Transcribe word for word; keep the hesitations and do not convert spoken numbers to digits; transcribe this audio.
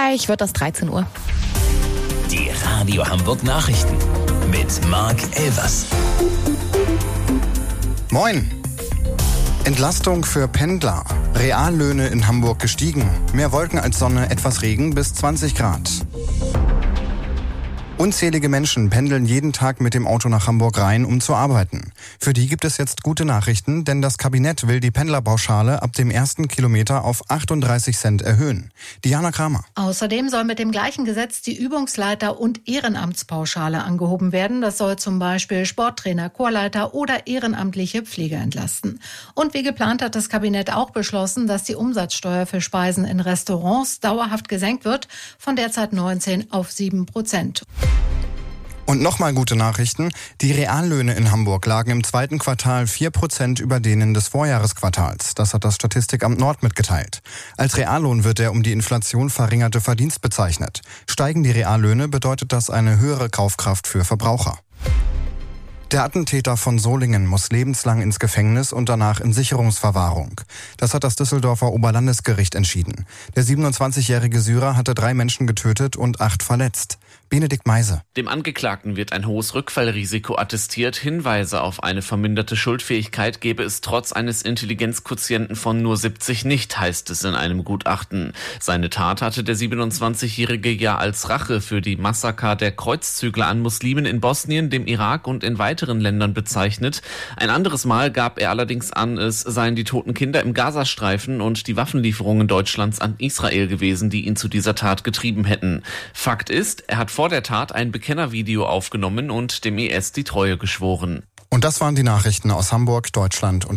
Gleich wird das dreizehn Uhr. Die Radio Hamburg Nachrichten mit Marc Elvers. Moin! Entlastung für Pendler. Reallöhne in Hamburg gestiegen. Mehr Wolken als Sonne, etwas Regen bis zwanzig Grad. Unzählige Menschen pendeln jeden Tag mit dem Auto nach Hamburg rein, um zu arbeiten. Für die gibt es jetzt gute Nachrichten, denn das Kabinett will die Pendlerpauschale ab dem ersten Kilometer auf achtunddreißig Cent erhöhen. Diana Kramer. Außerdem soll mit dem gleichen Gesetz die Übungsleiter- und Ehrenamtspauschale angehoben werden. Das soll zum Beispiel Sporttrainer, Chorleiter oder ehrenamtliche Pfleger entlasten. Und wie geplant hat das Kabinett auch beschlossen, dass die Umsatzsteuer für Speisen in Restaurants dauerhaft gesenkt wird, von derzeit neunzehn auf sieben Prozent. Und nochmal gute Nachrichten. Die Reallöhne in Hamburg lagen im zweiten Quartal vier Prozent über denen des Vorjahresquartals. Das hat das Statistikamt Nord mitgeteilt. Als Reallohn wird der um die Inflation verringerte Verdienst bezeichnet. Steigen die Reallöhne, bedeutet das eine höhere Kaufkraft für Verbraucher. Der Attentäter von Solingen muss lebenslang ins Gefängnis und danach in Sicherungsverwahrung. Das hat das Düsseldorfer Oberlandesgericht entschieden. Der siebenundzwanzigjährige Syrer hatte drei Menschen getötet und acht verletzt. Benedikt Meise. Dem Angeklagten wird ein hohes Rückfallrisiko attestiert. Hinweise auf eine verminderte Schuldfähigkeit gebe es trotz eines Intelligenzquotienten von nur siebzig nicht, heißt es in einem Gutachten. Seine Tat hatte der siebenundzwanzigjährige ja als Rache für die Massaker der Kreuzzügler an Muslimen in Bosnien, dem Irak und in weiteren Ländern bezeichnet. Ein anderes Mal gab er allerdings an, es seien die toten Kinder im Gazastreifen und die Waffenlieferungen Deutschlands an Israel gewesen, die ihn zu dieser Tat getrieben hätten. Fakt ist, er hat vor der Tat ein Bekennervideo aufgenommen und dem I S die Treue geschworen. Und das waren die Nachrichten aus Hamburg, Deutschland und